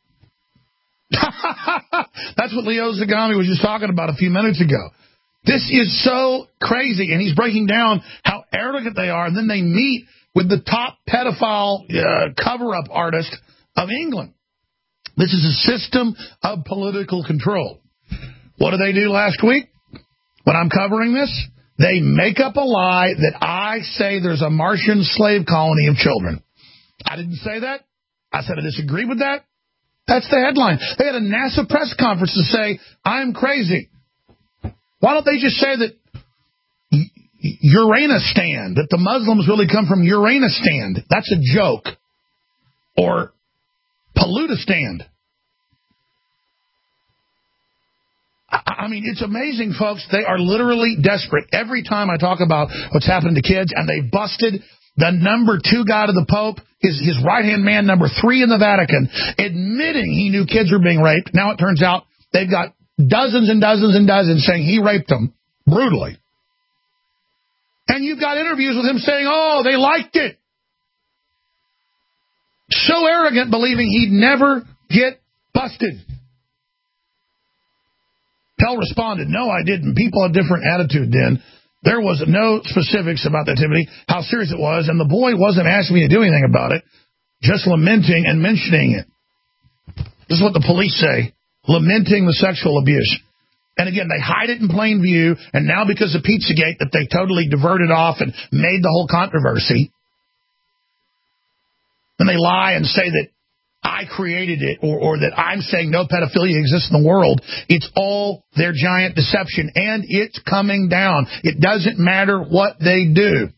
That's what Leo Zagami was just talking about a few minutes ago. This is so crazy, and he's breaking down how arrogant they are, and then they meet with the top pedophile uh, cover-up artist of England. This is a system of political control. What did they do last week when I'm covering this? They make up a lie that I say there's a Martian slave colony of children. I didn't say that. I said I disagree with that. That's the headline. They had a NASA press conference to say, I'm crazy. Why don't they just say that Uranistan, that the Muslims really come from Uranistan? That's a joke. Or Pollutistan. I mean, it's amazing, folks. They are literally desperate. Every time I talk about what's happening to kids, and they busted the number two guy to the Pope, his, his right-hand man, number three in the Vatican, admitting he knew kids were being raped. Now it turns out they've got dozens and dozens and dozens saying he raped them brutally. And you've got interviews with him saying, oh, they liked it. So arrogant, believing he'd never get busted. Pell responded, no, I didn't. People had a different attitude then. There was no specifics about the activity, how serious it was, and the boy wasn't asking me to do anything about it, just lamenting and mentioning it. This is what the police say, lamenting the sexual abuse. And again, they hide it in plain view, and now because of Pizzagate that they totally diverted off and made the whole controversy, and they lie and say that I created it, or, or that I'm saying no pedophilia exists in the world. It's all their giant deception, and it's coming down. It doesn't matter what they do.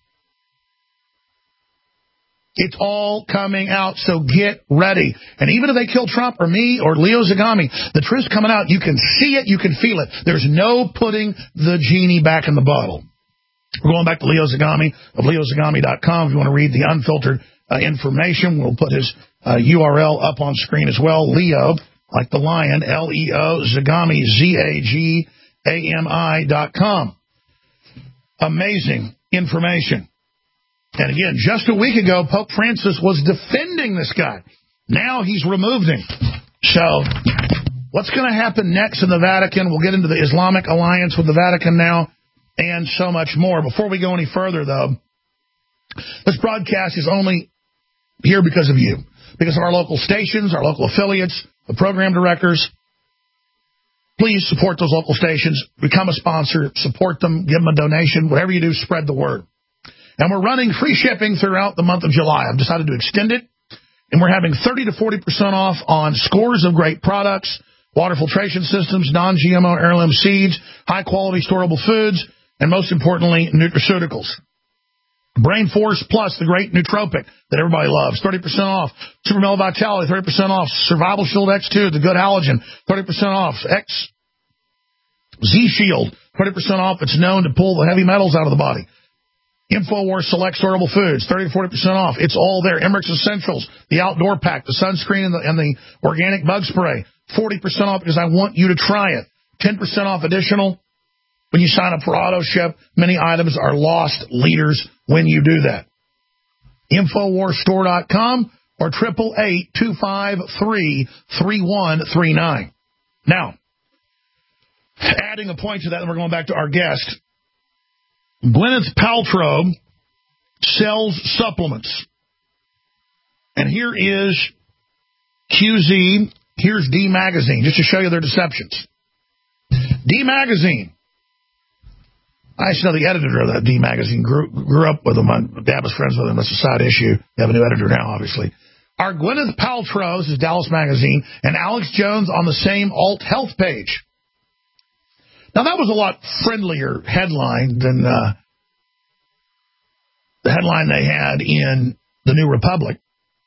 It's all coming out, so get ready. And even if they kill Trump or me or Leo Zagami, the truth's coming out. You can see it. You can feel it. There's no putting the genie back in the bottle. We're going back to Leo Zagami of leo zagami dot com if you want to read the unfiltered uh, information. We'll put his uh, U R L up on screen as well. Leo, like the lion, L E O, Zagami, Z A G A M I dot com. Amazing information. And again, just a week ago, Pope Francis was defending this guy. Now he's removed him. So what's going to happen next in the Vatican? We'll get into the Islamic alliance with the Vatican now and so much more. Before we go any further, though, this broadcast is only here because of you, because of our local stations, our local affiliates, the program directors. Please support those local stations. Become a sponsor. Support them. Give them a donation. Whatever you do, spread the word. And we're running free shipping throughout the month of July. I've decided to extend it. And we're having thirty to forty percent off on scores of great products, water filtration systems, non-G M O heirloom seeds, high-quality storable foods, and most importantly, nutraceuticals. Brain Force Plus, the great nootropic that everybody loves, thirty percent off. Super Mel Vitality, thirty percent off. Survival Shield X two, the good halogen, thirty percent off. X Z Shield, thirty percent off. It's known to pull the heavy metals out of the body. InfoWars Select Storable Foods, thirty to forty percent off. It's all there. Emmerich Essentials, the outdoor pack, the sunscreen, and the, and the organic bug spray, forty percent off because I want you to try it. ten percent off additional when you sign up for auto ship. Many items are lost leaders when you do that. Infowars Store dot com or eight eight eight, two five three, three one three nine. Now, adding a point to that, and we're going back to our guest. Gwyneth Paltrow sells supplements. And here is Q Z. Here's D Magazine, just to show you their deceptions. D Magazine. I used to know the editor of that D Magazine. Grew, grew up with him. My dad was friends with him. That's a side issue. They have a new editor now, obviously. Are Gwyneth Paltrow, this is Dallas Magazine, and Alex Jones on the same alt health page. Now, that was a lot friendlier headline than uh, the headline they had in the New Republic,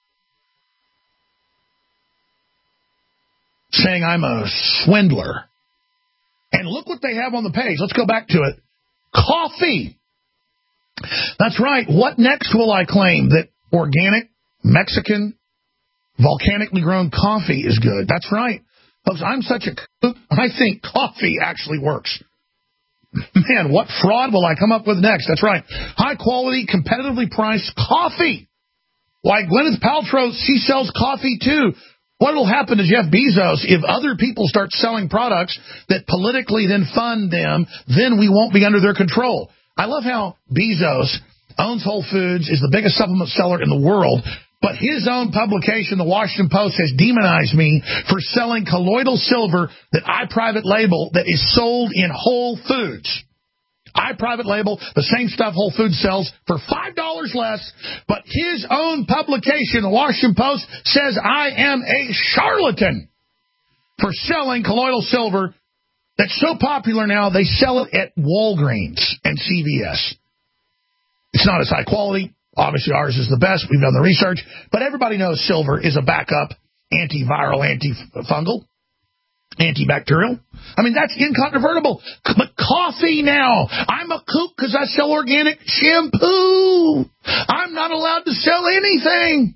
saying I'm a swindler. And look what they have on the page. Let's go back to it. Coffee. That's right. What next will I claim? That organic, Mexican, volcanically grown coffee is good. That's right. Folks, I'm such a... I think coffee actually works. Man, what fraud will I come up with next? That's right. High-quality, competitively priced coffee. Why, Gwyneth Paltrow, she sells coffee, too. What will happen to Jeff Bezos if other people start selling products that politically then fund them, then we won't be under their control. I love how Bezos owns Whole Foods, is the biggest supplement seller in the world, but his own publication, the Washington Post, has demonized me for selling colloidal silver that I private label that is sold in Whole Foods. I private label the same stuff Whole Foods sells for five dollars less, but his own publication, the Washington Post, says I am a charlatan for selling colloidal silver that's so popular now they sell it at Walgreens and C V S. It's not as high quality. Obviously, ours is the best. We've done the research. But everybody knows silver is a backup antiviral, antifungal, antibacterial. I mean, that's incontrovertible. But coffee now. I'm a kook because I sell organic shampoo. I'm not allowed to sell anything.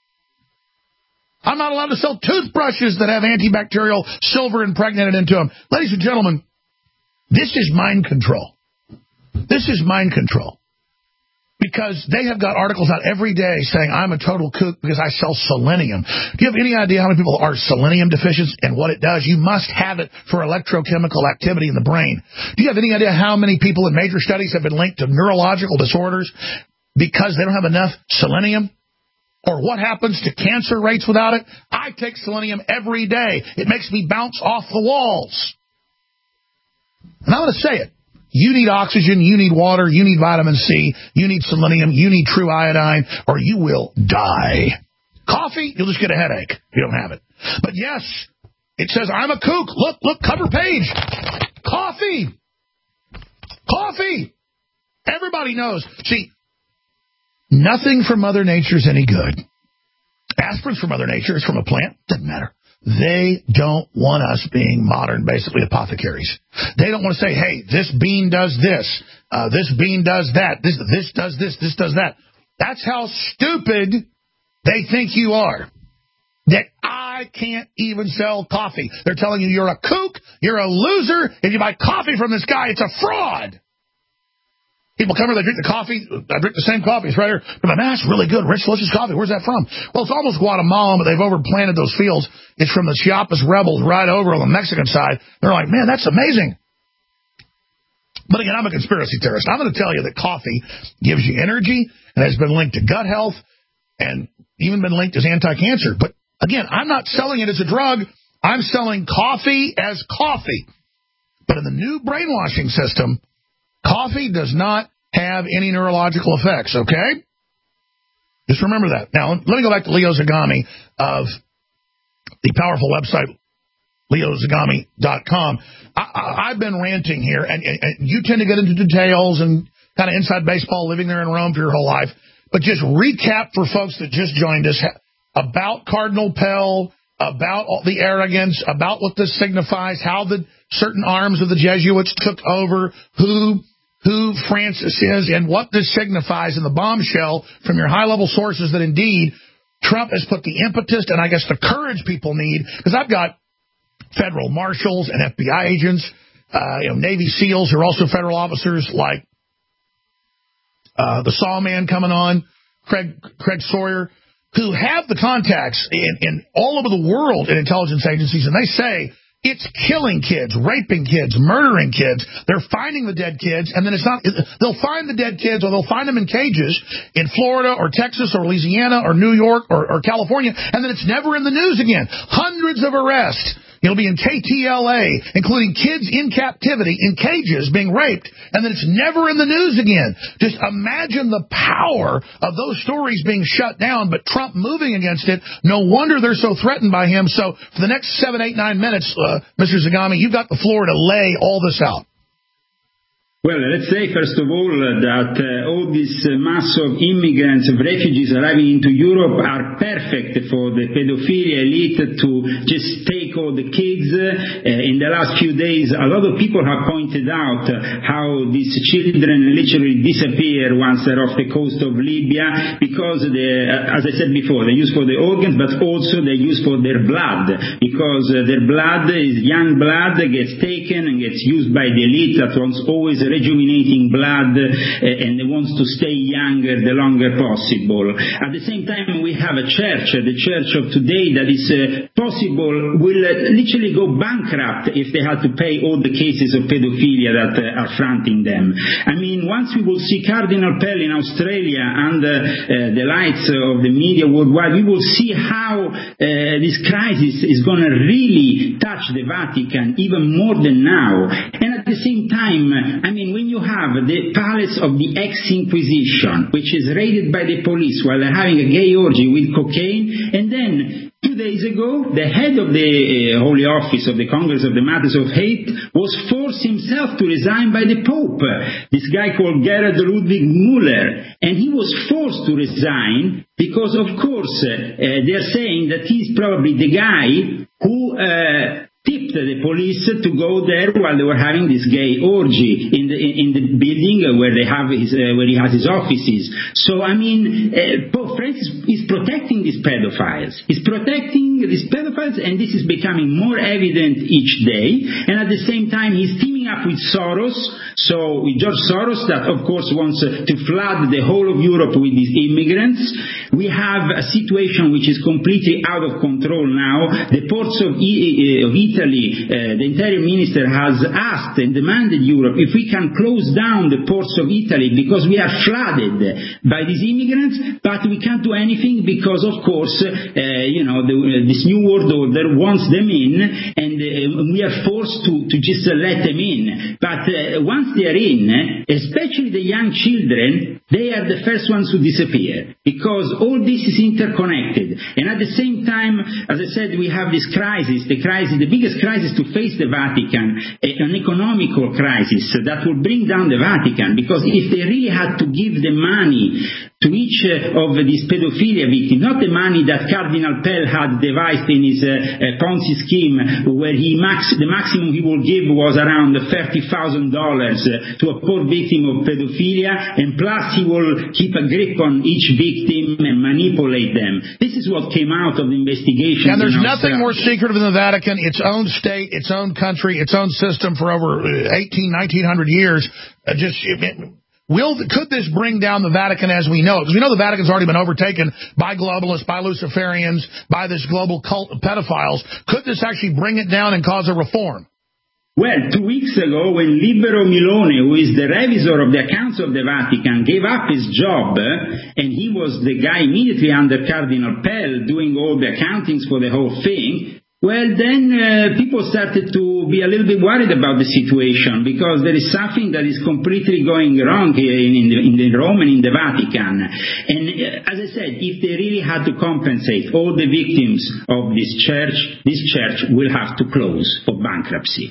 I'm not allowed to sell toothbrushes that have antibacterial silver impregnated into them. Ladies and gentlemen, this is mind control. This is mind control. Because they have got articles out every day saying I'm a total kook because I sell selenium. Do you have any idea how many people are selenium deficient and what it does? You must have it for electrochemical activity in the brain. Do you have any idea how many people in major studies have been linked to neurological disorders because they don't have enough selenium? Or what happens to cancer rates without it? I take selenium every day. It makes me bounce off the walls. And I'm going to say it. You need oxygen, you need water, you need vitamin C, you need selenium, you need true iodine, or you will die. Coffee, you'll just get a headache if you don't have it. But yes, it says, I'm a kook. Look, look, cover page. Coffee. Coffee. Everybody knows. See, nothing from Mother Nature is any good. Aspirin's from Mother Nature. It's from a plant. Doesn't matter. They don't want us being modern, basically, apothecaries. They don't want to say, hey, this bean does this, uh, this bean does that, this this does this, this does that. That's how stupid they think you are. That I can't even sell coffee. They're telling you you're a kook, you're a loser. If you buy coffee from this guy, it's a fraud. People come here, they drink the coffee. I drink the same coffee. It's right here. But man, that's really good, rich, delicious coffee. Where's that from? Well, it's almost Guatemalan, but they've overplanted those fields. It's from the Chiapas rebels right over on the Mexican side. They're like, man, that's amazing. But again, I'm a conspiracy theorist. I'm going to tell you that coffee gives you energy and has been linked to gut health and even been linked as anti-cancer. But again, I'm not selling it as a drug. I'm selling coffee as coffee. But in the new brainwashing system, coffee does not have any neurological effects, okay? Just remember that. Now, let me go back to Leo Zagami of the powerful website, leo zagami dot com. I, I, I've been ranting here, and, and, and you tend to get into details and kind of inside baseball, living there in Rome for your whole life. But just recap for folks that just joined us about Cardinal Pell, about all the arrogance, about what this signifies, how the certain arms of the Jesuits took over, who... who Francis is, and what this signifies in the bombshell from your high-level sources that indeed Trump has put the impetus and I guess the courage people need, because I've got federal marshals and F B I agents, uh, you know, Navy SEALs who are also federal officers like uh, the Saw Man coming on, Craig Craig Sawyer, who have the contacts in, in all over the world in intelligence agencies, and they say it's killing kids, raping kids, murdering kids. They're finding the dead kids, and then it's not. They'll find the dead kids, or they'll find them in cages in Florida or Texas or Louisiana or New York or, or California, and then it's never in the news again. Hundreds of arrests. It'll be in K T L A, including kids in captivity, in cages, being raped, and then it's never in the news again. Just imagine the power of those stories being shut down, but Trump moving against it. No wonder they're so threatened by him. So for the next seven, eight, nine minutes, uh, Mister Zagami, you've got the floor to lay all this out. Well, let's say, first of all, uh, that uh, all this uh, mass of immigrants, of refugees arriving into Europe are perfect for the pedophilia elite to just take all the kids. Uh, in the last few days, a lot of people have pointed out uh, how these children literally disappear once they're off the coast of Libya, because, they, uh, as I said before, they're used for the organs, but also they're used for their blood, because uh, their blood is young blood that gets taken and gets used by the elite that wants always rejuvenating blood uh, and wants to stay younger the longer possible. At the same time, we have a church, uh, the church of today, that is uh, possible will uh, literally go bankrupt if they had to pay all the cases of pedophilia that uh, are fronting them. I mean, once we will see Cardinal Pell in Australia under uh, the lights of the media worldwide, we will see how uh, this crisis is going to really touch the Vatican even more than now. And at the same time, I mean, when you have the palace of the ex-Inquisition, which is raided by the police while they're having a gay orgy with cocaine, and then two days ago, the head of the uh, Holy Office of the Congress of the Matters of Hate was forced himself to resign by the Pope, this guy called Gerhard Ludwig Müller, and he was forced to resign because, of course, uh, they're saying that he's probably the guy who uh, tipped the police to go there while they were having this gay orgy in the in the building where they have his uh, where he has his offices. So I mean, uh, Pope Francis is protecting these pedophiles. He's protecting these pedophiles, and this is becoming more evident each day. And at the same time, he's teaming up with Soros. So with George Soros, that of course wants uh, to flood the whole of Europe with these immigrants. We have a situation which is completely out of control now. The ports of, e- of Italy, uh, the Interior Minister has asked and demanded Europe if we can close down the ports of Italy because we are flooded by these immigrants, but we can't do anything because, of course, uh, you know, the, uh, this new world order wants them in, and uh, we are forced to, to just uh, let them in. But uh, once they are in, especially the young children, they are the first ones who disappear because all this is interconnected. And at the same time, as I said, we have this crisis, the crisis, the biggest crisis to face the Vatican, an economical crisis that will bring down the Vatican, because if they really had to give the money to each uh, of these pedophilia victims, not the money that Cardinal Pell had devised in his uh, uh, Ponzi scheme, where he max the maximum he will give was around thirty thousand dollars uh, to a poor victim of pedophilia, and plus he will keep a grip on each victim and manipulate them. This is what came out of the investigation. And there's nothing more secretive than the Vatican, its own state, its own country, its own system for over eighteen, nineteen hundred years. Uh, just... It, Will could this bring down the Vatican as we know it? Because we know the Vatican's already been overtaken by globalists, by Luciferians, by this global cult of pedophiles. Could this actually bring it down and cause a reform? Well, two weeks ago, when Libero Milone, who is the revisor of the accounts of the Vatican, gave up his job, and he was the guy immediately under Cardinal Pell doing all the accountings for the whole thing, well, then uh, people started to be a little bit worried about the situation, because there is something that is completely going wrong here in, in, the, in the Rome and in the Vatican. And uh, as I said, if they really had to compensate all the victims of this church, this church will have to close for bankruptcy.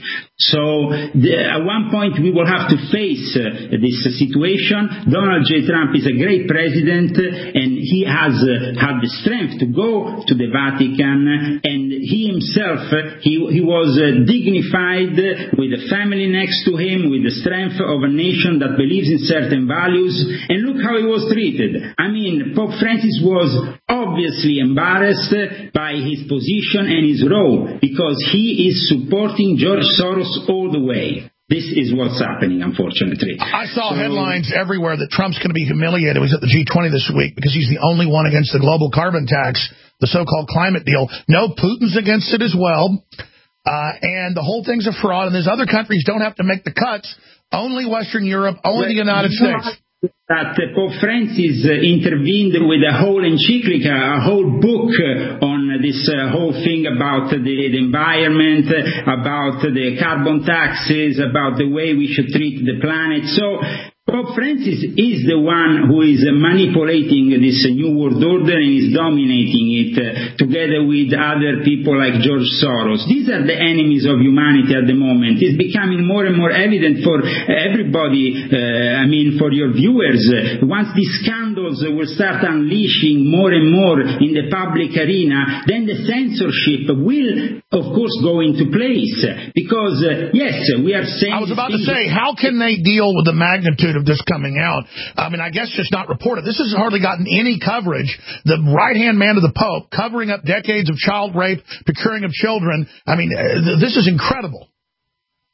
So the, at one point we will have to face uh, this uh, situation. Donald J. Trump is a great president, uh, and he has uh, had the strength to go to the Vatican, and he himself, uh, he, he was uh, dignified uh, with a family next to him, with the strength of a nation that believes in certain values, and look how he was treated. I mean, Pope Francis was obviously embarrassed by his position and his role, because he is supporting George Soros all the way. This is what's happening, unfortunately. I saw so, headlines everywhere that Trump's going to be humiliated. He was at the G twenty this week because he's the only one against the global carbon tax, the so-called climate deal. No, Putin's against it as well. Uh, and the whole thing's a fraud, and these other countries don't have to make the cuts. Only Western Europe, only the United States. That uh, Pope Francis uh, intervened with a whole encyclica, a whole book uh, on this uh, whole thing about uh, the, the environment, uh, about uh, the carbon taxes, about the way we should treat the planet. So Pope Francis is the one who is uh, manipulating this uh, new world order and is dominating it uh, together with other people like George Soros. These are the enemies of humanity at the moment. It's becoming more and more evident for everybody, uh, I mean for your viewers. Uh, once these scandals uh, will start unleashing more and more in the public arena, then the censorship will of course go into place. Because uh, yes, we are saying... I was about to say, how can they deal with the magnitude of this coming out? I mean, I guess just not reported. This has hardly gotten any coverage. The right-hand man of the Pope covering up decades of child rape, procuring of children. I mean, uh, this is incredible.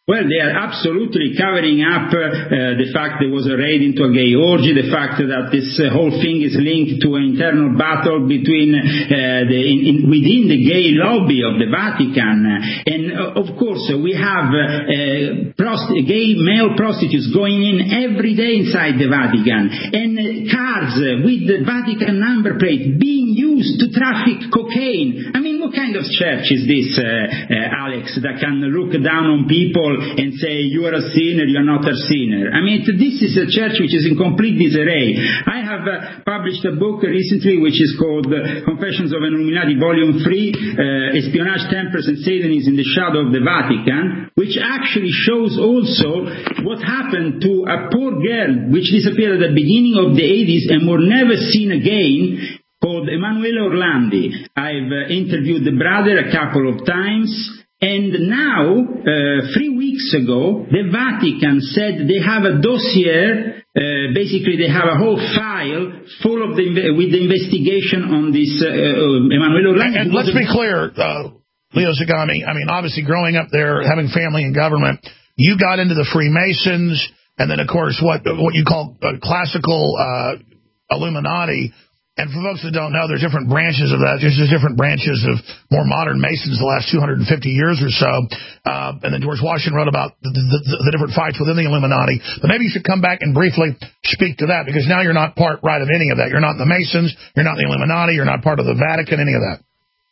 Well, they are absolutely covering up uh, the fact there was a raid into a gay orgy, the fact that this uh, whole thing is linked to an internal battle between uh, the in, in, within the gay lobby of the Vatican. And uh, of course, uh, we have uh, uh, prost- gay male prostitutes going in every day inside the Vatican, and uh, cars uh, with the Vatican number plate being used to traffic cocaine. I mean, what kind of church is this, uh, uh, Alex, that can look down on people and say, you are a sinner, you are not a sinner? I mean, this is a church which is in complete disarray. I have uh, published a book recently which is called uh, Confessions of an Illuminati, Volume three, uh, Espionage, Tempers and Satanism in the Shadow of the Vatican, which actually shows also what happened to a poor girl which disappeared at the beginning of the eighties and were never seen again, called Emanuele Orlandi. I've uh, interviewed the brother a couple of times. And now, uh, three weeks ago, the Vatican said they have a dossier, uh, basically they have a whole file full of the, with the investigation on this uh, uh, Emanuele Orlandi. And, and let's be clear, uh, Leo Zagami, I mean, obviously growing up there, having family in government, you got into the Freemasons, and then, of course, what what you call uh, classical uh, Illuminati. And for folks that don't know, there's different branches of that. There's just different branches of more modern Masons the last two hundred fifty years or so. Uh, and then George Washington wrote about the, the, the different fights within the Illuminati. But maybe you should come back and briefly speak to that, because now you're not part right of any of that. You're not the Masons. You're not the Illuminati. You're not part of the Vatican, any of that.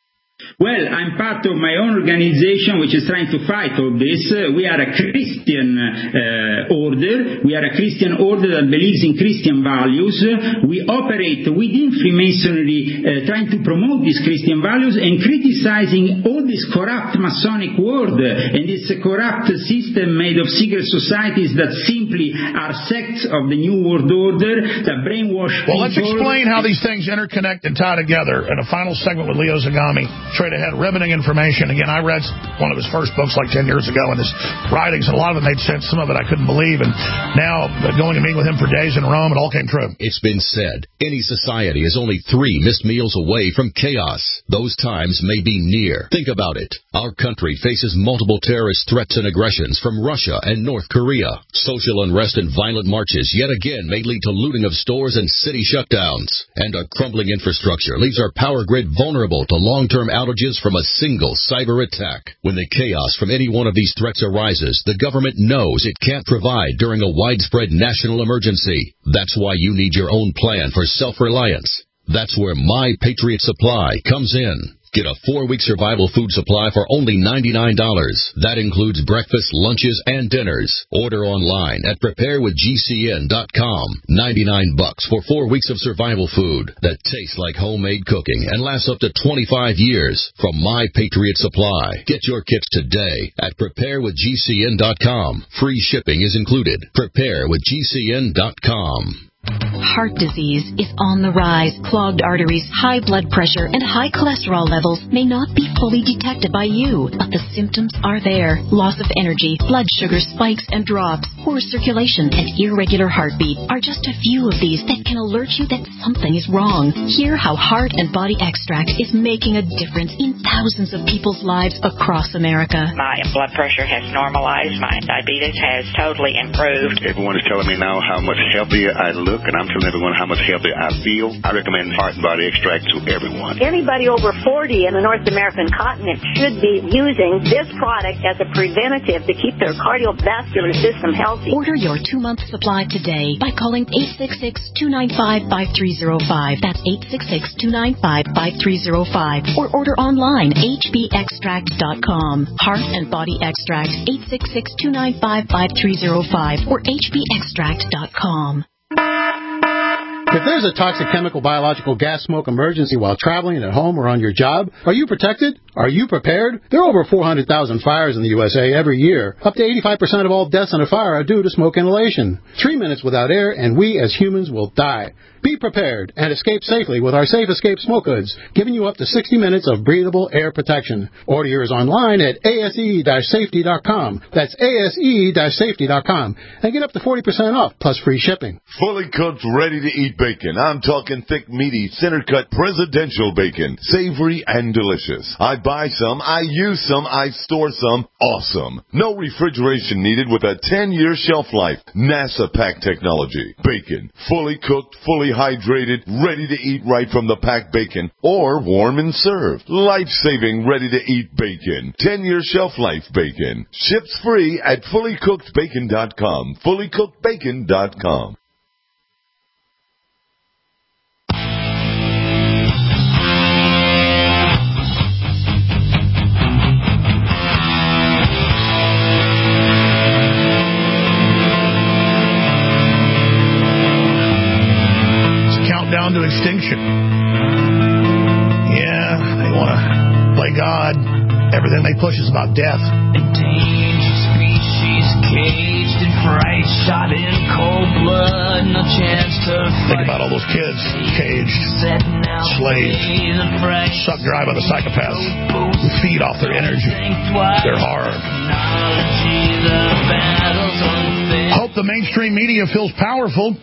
Well, I'm part of my own organization which is trying to fight all this. Uh, we are a Christian uh, order. We are a Christian order that believes in Christian values. Uh, we operate within Freemasonry uh, trying to promote these Christian values and criticizing all this corrupt Masonic world uh, and this uh, corrupt system made of secret societies that simply are sects of the New World Order that brainwash people. Well, let's explain how these things interconnect and tie together in a final segment with Leo Zagami. Straight ahead, riveting information. Again, I read one of his first books like ten years ago, and his writings, and a lot of it made sense. Some of it I couldn't believe. And now, going and meeting with him for days in Rome, it all came true. It's been said, any society is only three missed meals away from chaos. Those times may be near. Think about it. Our country faces multiple terrorist threats and aggressions from Russia and North Korea. Social unrest and violent marches yet again may lead to looting of stores and city shutdowns. And a crumbling infrastructure leaves our power grid vulnerable to long-term outages from a single cyber attack. When the chaos from any one of these threats arises, the government knows it can't provide during a widespread national emergency. That's why you need your own plan for self-reliance. That's where My Patriot Supply comes in. Get a four-week survival food supply for only ninety-nine dollars. That includes breakfast, lunches, and dinners. Order online at prepare with G C N dot com. ninety-nine bucks for four weeks of survival food that tastes like homemade cooking and lasts up to twenty-five years from My Patriot Supply. Get your kits today at prepare with G C N dot com. Free shipping is included. prepare with G C N dot com. Heart disease is on the rise. Clogged arteries, high blood pressure, and high cholesterol levels may not be fully detected by you, but the symptoms are there. Loss of energy, blood sugar spikes and drops, poor circulation, and irregular heartbeat are just a few of these that can alert you that something is wrong. Hear how Heart and Body Extract is making a difference in thousands of people's lives across America. My blood pressure has normalized. My diabetes has totally improved. Everyone is telling me now how much healthier I look. And I'm telling everyone how much healthier I feel. I recommend Heart and Body Extract to everyone. Anybody over forty in the North American continent should be using this product as a preventative to keep their cardiovascular system healthy. Order your two-month supply today by calling eight six six, two nine five, five three zero five. That's eight six six, two nine five, five three zero five. Or order online, H B extract dot com. Heart and Body Extract, eight six six, two nine five, five three zero five or H B extract dot com. If there's a toxic chemical, biological, gas, smoke emergency while traveling at home or on your job, are you protected? Are you prepared? There are over four hundred thousand fires in the U S A every year. Up to eighty-five percent of all deaths in a fire are due to smoke inhalation. Three minutes without air and we as humans will die. Be prepared and escape safely with our Safe Escape Smoke Hoods, giving you up to sixty minutes of breathable air protection. Order yours online at A S E safety dot com. That's A S E safety dot com. And get up to forty percent off, plus free shipping. Fully cooked, ready-to-eat bacon. I'm talking thick, meaty, center-cut presidential bacon. Savory and delicious. I buy some, I use some, I store some. Awesome. No refrigeration needed with a ten-year shelf life. NASA pack technology. Bacon. Fully cooked, fully hydrated, ready to eat right from the packed bacon, or warm and served. Life-saving, ready-to-eat bacon. ten-year shelf life bacon. Ships free at fully cooked bacon dot com. fully cooked bacon dot com. Down to extinction. Yeah, they want to play God. Everything they push is about death. Endangered species, caged in fright, shot in cold blood, no chance to fight. Think about all those kids caged, slaved, sucked dry by the psychopaths who feed off their energy, their horror. Hope the mainstream media feels powerful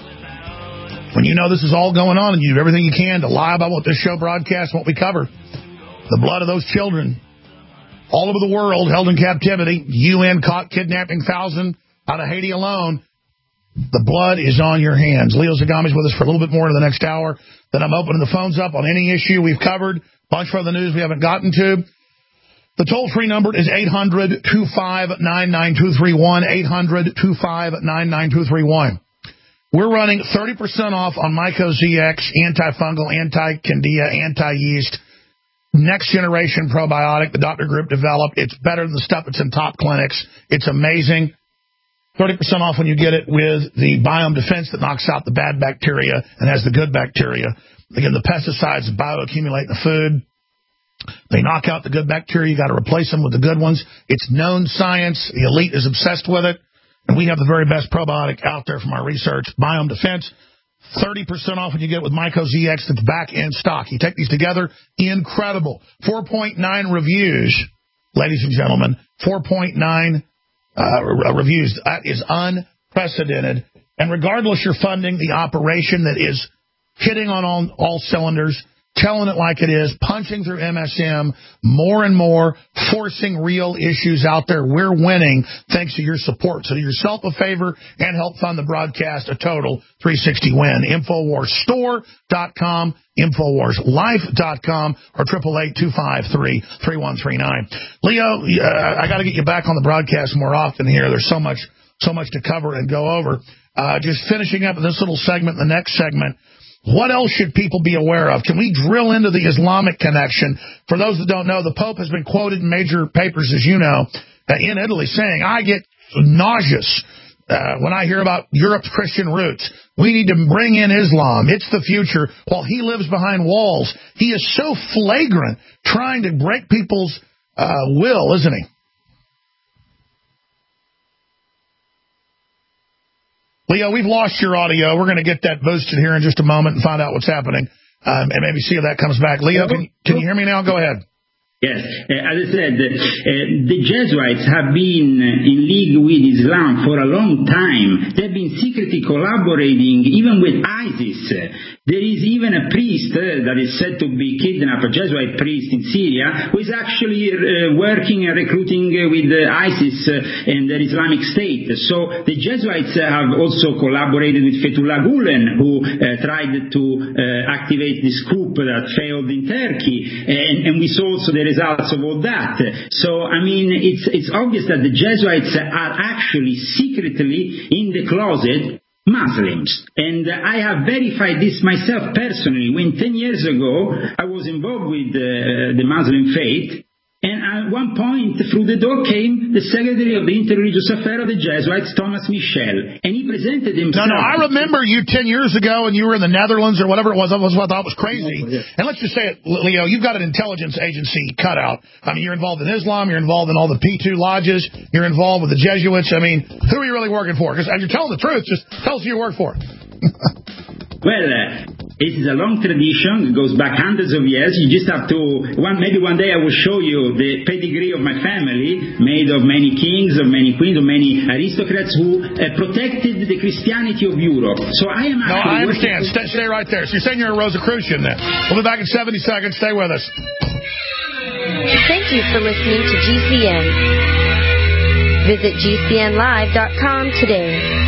when you know this is all going on and you do everything you can to lie about what this show broadcasts and what we cover. The blood of those children all over the world held in captivity. U N caught kidnapping thousand out of Haiti alone. The blood is on your hands. Leo Zagami's with us for a little bit more in the next hour. Then I'm opening the phones up on any issue we've covered. Bunch of the news we haven't gotten to. The toll-free number is eight hundred, two five nine, nine two three one, eight hundred, two five nine, nine two three one. We're running thirty percent off on Myco Z X, antifungal, anti-candida, anti-yeast, next-generation probiotic the Doctor Group developed. It's better than the stuff that's in top clinics. It's amazing. thirty percent off when you get it with the Biome Defense that knocks out the bad bacteria and has the good bacteria. Again, the pesticides bioaccumulate in the food. They knock out the good bacteria. You got to replace them with the good ones. It's known science. The elite is obsessed with it. And we have the very best probiotic out there from our research. Biome Defense, thirty percent off when you get it with Myco Z X that's back in stock. You take these together, incredible. four point nine reviews, ladies and gentlemen. four point nine uh, reviews. That is unprecedented. And regardless, you're funding the operation that is hitting on all, all cylinders, telling it like it is, punching through M S M more and more, forcing real issues out there. We're winning thanks to your support. So do yourself a favor and help fund the broadcast a total three sixty win. Infowars Store dot com, Infowars Life dot com, or eight eight eight, two five three, three one three nine. Leo, uh, I got to get you back on the broadcast more often here. There's so much, so much to cover and go over. Uh, just finishing up this little segment, the next segment. What else should people be aware of? Can we drill into the Islamic connection? For those that don't know, the Pope has been quoted in major papers, as you know, uh, in Italy, saying, I get nauseous uh, when I hear about Europe's Christian roots. We need to bring in Islam. It's the future. While he lives behind walls, he is so flagrant trying to break people's uh, will, isn't he? Leo, we've lost your audio. We're going to get that boosted here in just a moment and find out what's happening, um, and maybe see if that comes back. Leo, can, can you hear me now? Go ahead. Yes, uh, as I said, uh, the Jesuits have been in league with Islam for a long time. They've been secretly collaborating even with ISIS. There is even a priest uh, that is said to be kidnapped, a Jesuit priest in Syria, who is actually uh, working and recruiting uh, with uh, ISIS uh, and the Islamic State. So the Jesuits uh, have also collaborated with Fethullah Gulen, who uh, tried to uh, activate this coup that failed in Turkey. And, and we saw also the results of all that. So, I mean, it's, it's obvious that the Jesuits are actually secretly in the closet Muslims. And I have verified this myself personally. When ten years ago I was involved with uh, the Muslim faith, and at one point through the door came the Secretary of the Interreligious Affairs of the Jesuits, Thomas Michel, and he presented himself. No, no, I remember you ten years ago and you were in the Netherlands or whatever it was. That was what I thought was crazy. Oh, yeah. And let's just say it, Leo, you've got an intelligence agency cutout. I mean, you're involved in Islam, you're involved in all the P two lodges, you're involved with the Jesuits. I mean, who are you really working for? Because you're telling the truth, just tell us who you work for. Well, uh, this is a long tradition. It goes back hundreds of years. You just have to, one, maybe one day I will show you the pedigree of my family, made of many kings, of many queens, of many aristocrats who uh, protected the Christianity of Europe. So I am No, I understand. Stay, stay right there. So you're saying you're a Rosicrucian then. We'll be back in seventy seconds. Stay with us. Thank you for listening to G C N. Visit G C N live dot com today.